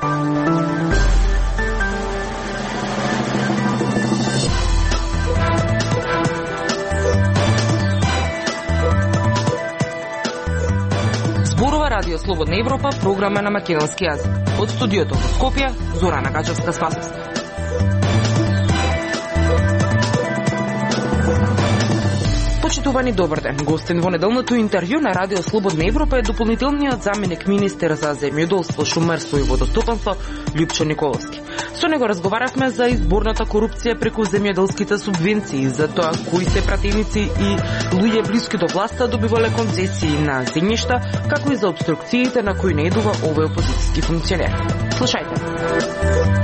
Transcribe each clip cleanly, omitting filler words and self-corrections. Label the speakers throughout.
Speaker 1: Радио Слободна Европа, програма на македонски јазик. Од студиото во Скопје, Зорана Гачевска-Спасовска. Почитувани, добар ден. Гостин во неделното интервју на Радио Слободна Европа е дополнителниот заменик министер за земјоделство, шумарство и водостопанство Љупчо Николовски. Со него разговаравме за изборната корупција преку земјоделските субвенции, за тоа кои се пратеници и луѓе блиски до власта добивале концесии на земјишта, како и за обструкциите на кои наедува овој опозицијски функционер. Слушајте.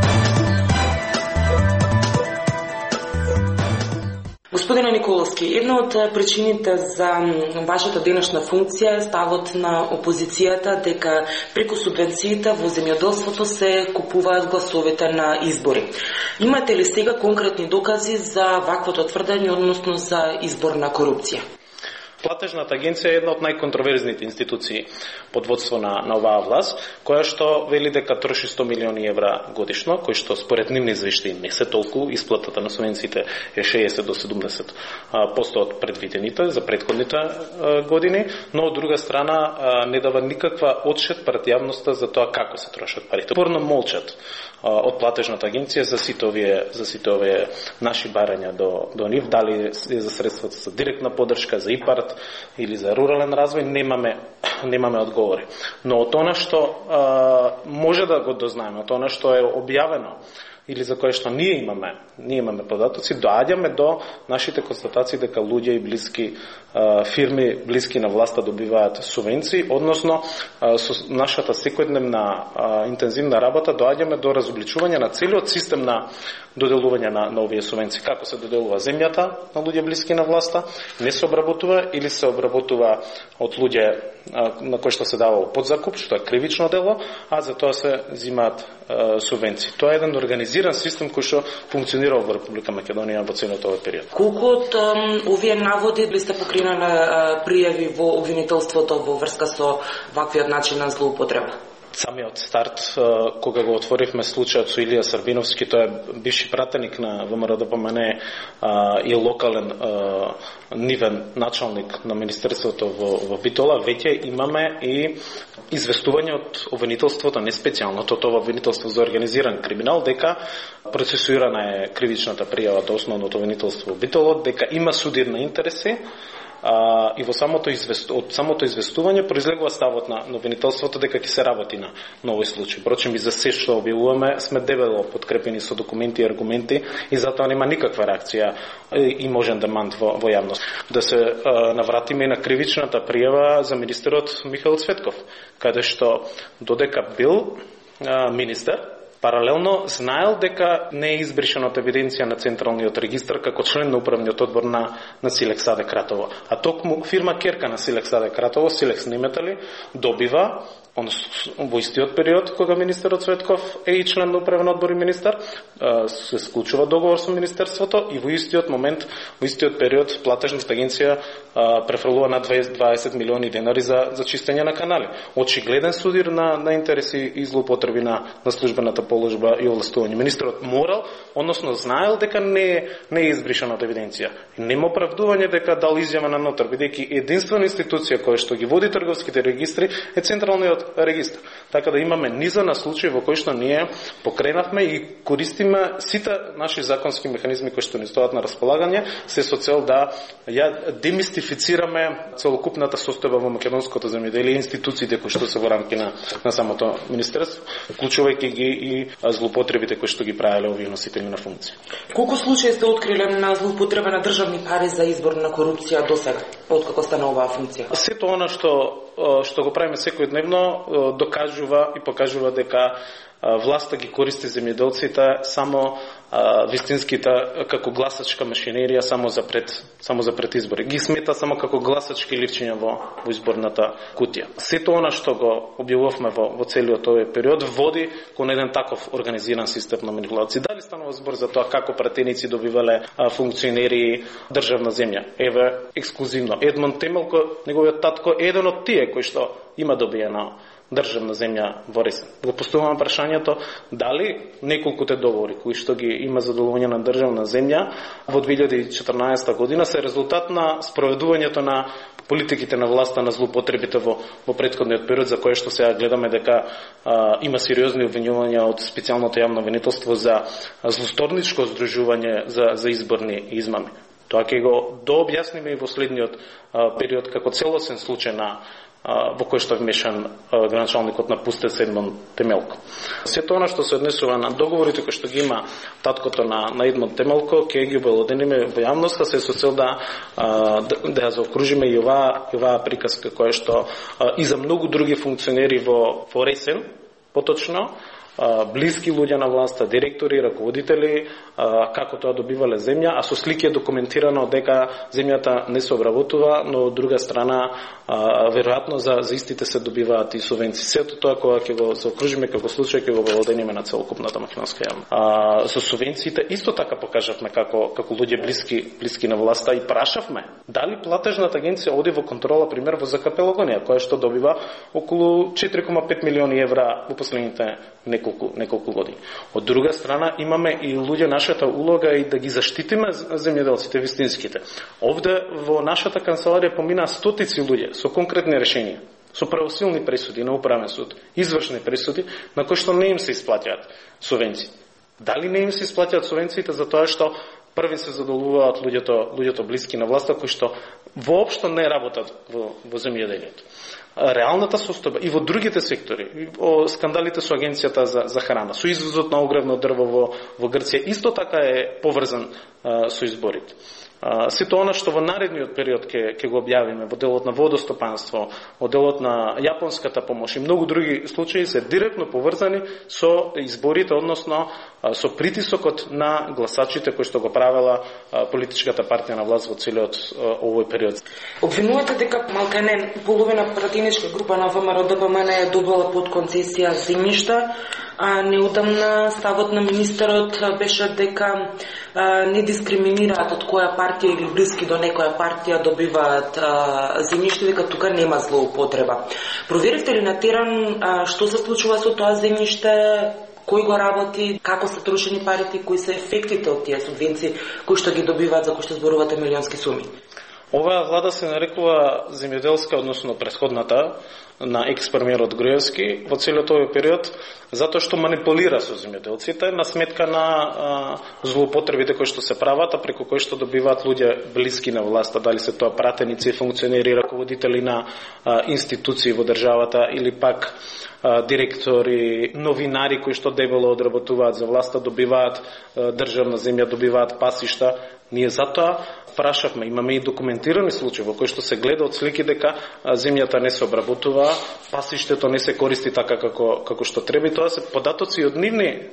Speaker 1: Господине Николовски, една од причините за вашата денешна функција е ставот на опозицијата дека преку субвенциите во земјоделството се купуваат гласовите на избори. Имате ли сега конкретни докази за ваквото тврдење, односно за изборна корупција?
Speaker 2: Платежната агенција е една од најконтроверзните институции под водство на оваа власт, која што вели дека троши 100 милиони евра годишно, кои што според нивни извештаи не се толку, исплатата на субвенциите е 60 до 70% од предвидените за претходните години, но од друга страна не дава никаква отчет пред јавноста за тоа како се трошат парите. Упорно молчат од платежната агенција за сите овие наши барања до нив, дали е за средствата за директна поддршка, за ИПАРТ или за рурален развој, немаме одговори. Но од она што може да го дознаеме, од она што е објавено или за кое што ние имаме податоци, доаѓаме до нашите констатации дека луѓе и блиски фирми блиски на власта добиваат субвенции, односно со нашата секојдневна интензивна работа доаѓаме до разобличување на целиот систем на доделување на овие субвенции. Како се доделува земјата на луѓе блиски на власта, не се обработува или се обработува од луѓе на кои што се дава подзакуп, што е кривично дело, а за тоа се взимаат субвенции. Тоа е еден организиран систем кој што функционира во Република Македонија во целиот овој период.
Speaker 1: Колку од овие наводи би сте покринале пријави во обвинителството во врска со ваквиот начин на злоупотреба?
Speaker 2: Самиот старт, кога го отворивме случајот со Илија Србиновски, тој е бивши пратеник на ВМРО-ДПМН и локален нивен началник на Министерството во Битола, веќе имаме и известување од обвинителството, не специјалното, тоа обвинителство за организиран криминал, дека процесуирана е кривичната пријава до основното обвинителство во Битола, дека има судирни интереси, и во самото известување произлегува ставот на обвинителството дека ќе се работи на овој случај. Впрочем, и за се што објавуваме сме дебело подкрепени со документи и аргументи и затоа нема никаква реакција и можен демант во јавност. Да се навратиме и на кривичната пријава за министерот Михаил Цветков, каде што додека бил министер, паралелно знаел дека не е избришена од евиденција на Централниот регистар како член на управниот одбор на Силекс АД Кратово. А токму фирма керка на Силекс АД Кратово, Силекс Неметали, добива во истиот период кога министерот Цветков е и член на управен одбор и министер, се склучува договор со министерството и во истиот момент, во истиот период платежната агенција префрлува на 20 милиони денари за чистење на канали. Очигледен судир на интереси и злоупотреби на службената положба и овластување. Министерот морал, односно знаел дека не е избришана од евиденција. Нема оправдување дека дал изјава на нотар, бидејќи единствена институција која што ги води трговските регистри е Централниот регистар. Така да имаме низа на случаи во кои што ние покренавме и користиме сите наши законски механизми кои што ни стојат на располагање, се со цел да ја демистифицираме целокупната состојба во македонското земјоделие и институциите кои што се во рамки на самото министерство, вклучувајќи ги и злоупотребите кои што ги правеле овие носители на функција.
Speaker 1: Колку случаи сте откриле на злоупотреба на државни пари за изборна корупција досега, откако стана оваа функција?
Speaker 2: Сето она што го правиме секојдневно докажува и покажува дека власта ги користи земјоделците само вистинските како гласачка машинерија само за пред избори. Ги смета само како гласачки ливчиња во изборната кутија. Сето она што го објавувавме во целиот овој период води кон еден таков организиран систем на манипулација. Дали станува збор за тоа како пратеници добивале функционери државна земја? Еве ексклузивно Едмон Темелко, неговиот татко, еден од тие кои што има добиена државна земја во Ресен. Го поставувам прашањето дали неколкуте договори кои што ги има задолжување на државна земја во 2014 година се резултат на спроведувањето на политиките на власта на злоупотребите во претходниот период, за кое што сега гледаме дека има сериозни обвинувања од специјалното јавно обвинителство за злосторничко здружување за изборни измами. Тоа ќе го дообјасниме и во следниот период како целосен случај во кој што вмешан граначалникот на Пустец Едмон Темелко. Сето она што се однесува на договорите кои што ги има таткото на Едмон Темелко, ќе ги обелодениме во јавноста, се со цел да ја заокружиме и оваа приказка која што и за многу други функционери во Ресен, поточно, блиски луѓе на власта, директори, раководители, како тоа добивале земја, а со слики е документирано дека земјата не се обработува, но од друга страна веројатно за истите се добиваат и субвенции. Сето тоа кога ќе го заокружиме како случај, ќе го обелодениме на целокупната македонска јавност. Со субвенциите исто така покажавме како луѓе блиски на власта и прашавме дали платежната агенција оди во контрола, пример во ЗКП Логонија, која што добива околу 4,5 милиони евра во последните неколку години. Од друга страна имаме и луѓе, нашата улога и да ги заштитиме земјоделците вистинските. Овде во нашата канцеларија помина стотици луѓе со конкретни решенија, со правосилни пресуди на управен суд, извршни пресуди на кои што не им се исплаќаат субвенции. Дали не им се исплаќаат субвенциите за тоа што први се задолжуваат луѓето блиски на власта кои што воопшто не работат во земјоделието. Реалната состојба и во другите сектори, скандалите со агенцијата за храна, со извозот на огревно дрво во Грција, исто така е поврзан со изборите. Сето она што во наредниот период ќе го објавиме во делот на водостопанство, во делот на јапонската помош и многу други случаи се директно поврзани со изборите, односно со притисокот на гласачите кои што го правела политичката партија на власт во целиот овој период.
Speaker 1: Обвинувате дека малкане половина пратеничка група на ВМРО-ДПМН е добила под концесија земјишта, а неодамна ставот на министерот беше дека не дискриминираат од која партија или блиски до некоја партија добиваат земјиште, дека тука нема злоупотреба. Проверивте ли на терен што се случува со тоа земјиште, кој го работи, како се трошени парите, кои се ефектите од тие субвенции кои што ги добиваат, за кои што зборувате милионски суми?
Speaker 2: Оваа влада се нарекува земјоделска, односно претходната на екс-премиерот Груевски во целиот овој период, затоа што манипулира со земјоделците на сметка на злоупотребите кои што се прават, а преку кои што добиваат луѓе блиски на власта, дали се тоа пратеници, функционери, раководители на институции во државата или пак директори, новинари кои што дебело одработуваат за власта, добиваат државна земја, добиваат пасишта. Ние затоа прашавме, имаме и документирани случаи во кои што се гледа од слики дека земјата не се обработува, пасиштето не се користи така како што треба, и тоа се податоци од нивни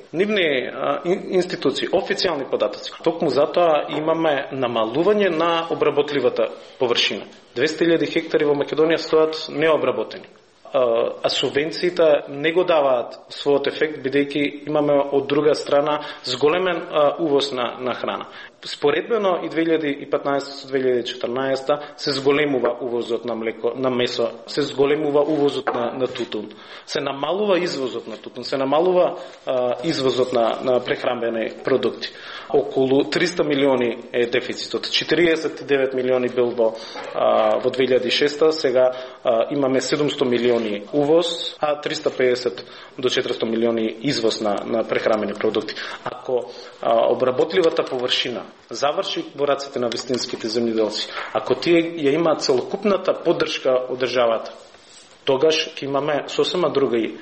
Speaker 2: институции, официјални податоци. Токму затоа имаме намалување на обработливата површина. 200.000 хектари во Македонија стојат необработени. А субвенциите не го даваат својот ефект, бидејќи имаме од друга страна зголемен увоз на храна. Споредбено и 2015 со 2014 се зголемува увозот на млеко, на месо, се зголемува увозот на тутун, се намалува извозот на тутун, се намалува извозот на прехранбени продукти. Околу 300 милиони е дефицитот. 49 милиони бил во 2006, сега имаме 700 милиони увоз, а 350 до 400 милиони извоз на прехранбени продукти. Ако обработливата површина заврши во раците на вистинските земјоделци, ако тие ја имаат целокупната поддршка од државата, тогаш ќе имаме сосема други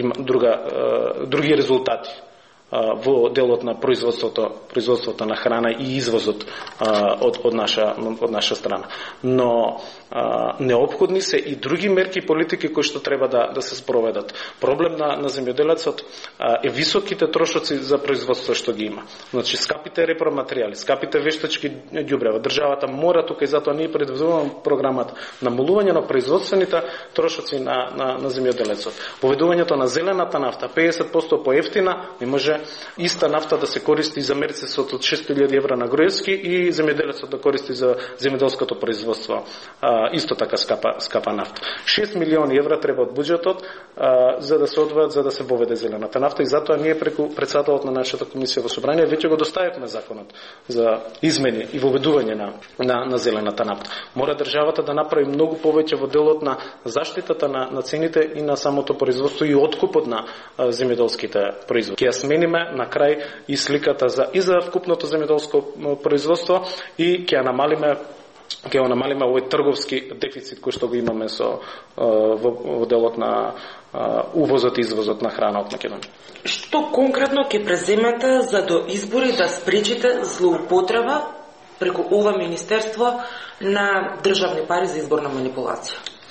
Speaker 2: резултати во делот на производството на храна и извозот од наша страна. Но неопходни се и други мерки и политики кои што треба да се спроведат. Проблем на земјоделецот е високите трошоци за производство што ги има. Значи скапите репроматеријали, скапите вештачки ѓубрева. Државата мора тука, и затоа ние предвидуваме програмата намалување на производствените трошоци на земјоделецот. Поведувањето на зелената нафта 50% поевтина не може може иста нафта да се користи за мерцесот од 6.000 евра на Груевски и земјоделецот да користи за земјоделското производство. Исто така скапа нафта. 6 милиони евра треба од буџетот за да се одвојат, за да се воведе зелената нафта, и затоа ние преку председателот на нашата комисија во собрание веќе го доставивме законот за измени и воведување на зелената нафта. Мора државата да направи многу повеќе во делот на заштитата на цените и на самото производство и откупот на земјоделските производи. Ќе ја смениме на крај и сликата за вкупното земјоделско производство и ќе ја намалиме овој трговски дефицит кој што го имаме во делот на увозот и извозот на храна од Македонија.
Speaker 1: Што конкретно ќе преземете за до избори да спречите злоупотреба преку ова министерство на државни пари за изборна манипулација?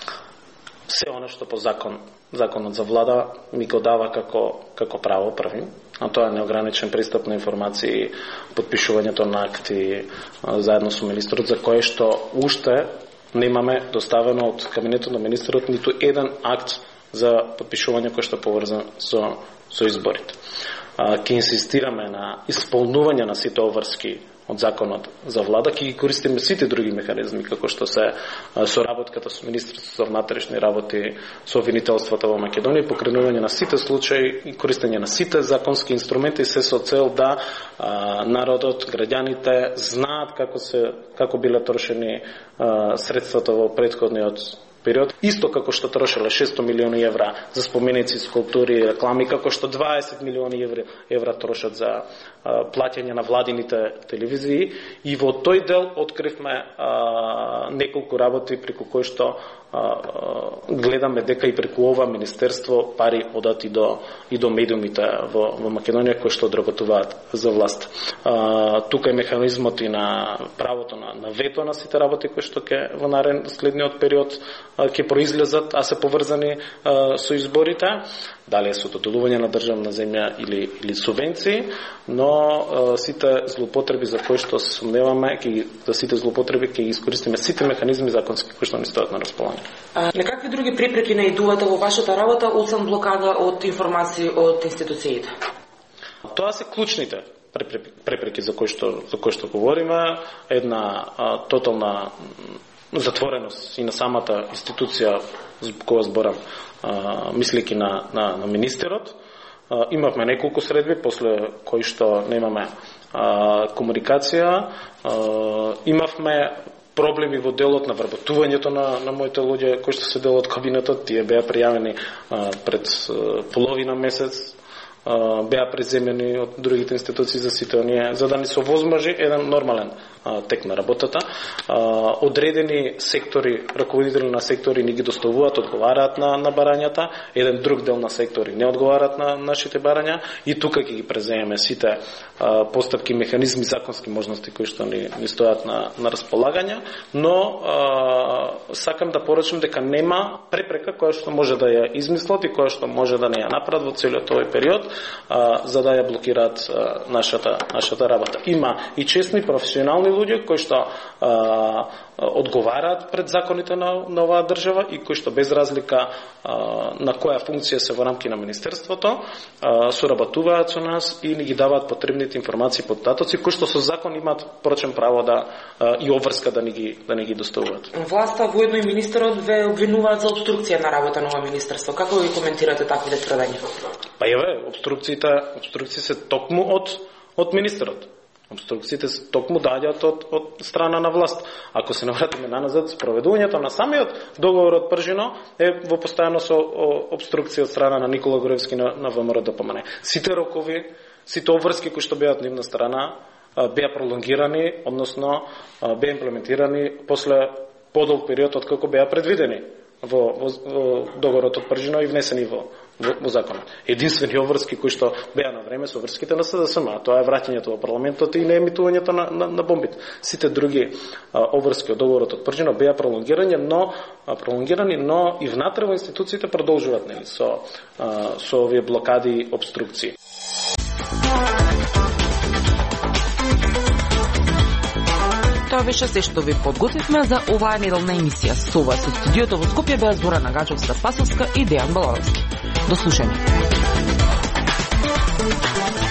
Speaker 2: Се оно што по законот за влада ми го дава како право први, а тоа е неограничен пристап на информации, подпишувањето на акти заедно со министрот, за кое што уште немаме доставено од кабинетот на министрот ниту еден акт за подпишување кој што поврзан со изборите. Ќе инсистираме на исполнување на сите обврски од законот за влада, ќе ги користиме сите други механизми, како што се соработката со Министерството за внатрешни работи, со обвинителството во Македонија, покренување на сите случаи и користење на сите законски инструменти, се со цел да народот, граѓаните знаат како биле трошени средствата во претходниот период, исто како што трошеле 600 милиони евра за споменици, скулптури, реклами, како што 20 милиони евра трошат за плаќање на владините телевизии, и во тој дел откривме неколку работи преку кои што гледаме дека и преку ова министерство пари одат и до медиумите во Македонија кои што одработуваат за власт. Тука е механизмот и на правото на вето на сите работи кои што ќе во следниот период ќе произлезат, а се поврзани со изборите, дали е со доделување на државна земја или субвенции, но сите злоупотреби за кои што се сумневаме, сите злоупотреби ќе искористиме сите механизми законски кои што ни стојат на располагање.
Speaker 1: На какви други препреки наидувате во вашата работа освен блокада од информации од институциите?
Speaker 2: Тоа се клучните препреки за кои што говориме, една тотална затвореност и на самата институција кога зборам, мислики на министерот. Имавме неколку средби после кои што немаме комуникација. Имавме проблеми во делот на вработувањето на моите луѓе кои што се дел од кабинетот. Тие беа пријавени пред половина месец, беа преземени од другите институции за сите оние, за да ни се овозможи еден нормален тек на работата. Одредени сектори, раководители на сектори ни ги доставуваат, одговараат на барањата, еден друг дел на сектори не одговараат на нашите барања, и тука ќе ги преземеме сите постапки, механизми, законски можности кои што ни стојат на располагање, но сакам да порачам дека нема препрека која што може да ја измислат и која што може да не ја направат во целиот овој период, за да ја блокираат нашата работа. Има и честни, професионални луѓе кои што одговараат пред законите на оваа држава и кои што без разлика на која функција се во рамки на министерството соработуваат со нас и ни ги даваат потребните информации и податоци кои што со закон имаат порочен право и обврска да ни ги доставуваат.
Speaker 1: Власта, воедно и министерот ве обвинуваат за обструкција на работа на ова министерство. Како ви коментирате таквите тврдења?
Speaker 2: Па еве, обструкции се токму од министерот. Обструкциите токму доаѓаат од страна на власт. Ако се навратиме назад, спроведувањето на самиот договор од Пржино е во постојано со обструкција од страна на Никола Груевски на ВМРО ДПМНЕ. Сите рокови, сите обврски кои што беа од нивна страна беа пролонгирани, односно беа имплементирани после подолг период од како беа предвидени во договорот од Пржино и внесени во законот. Единствени обврски кои што беа на време со врските на СДСМ, а тоа е враќањето во парламентот и не емитувањето на бомбите. Сите други обврски од договорот од Пржино беа пролонгирани, но и внатре во институциите продолжуваат со овие блокади и обструкции.
Speaker 1: Тоа беше се што ви подготвивме за оваа неделна емисија. Со вас од студиото во Скопје беа Зорана Гаџовска-Спасовска и Дејан Балановски. До слушање.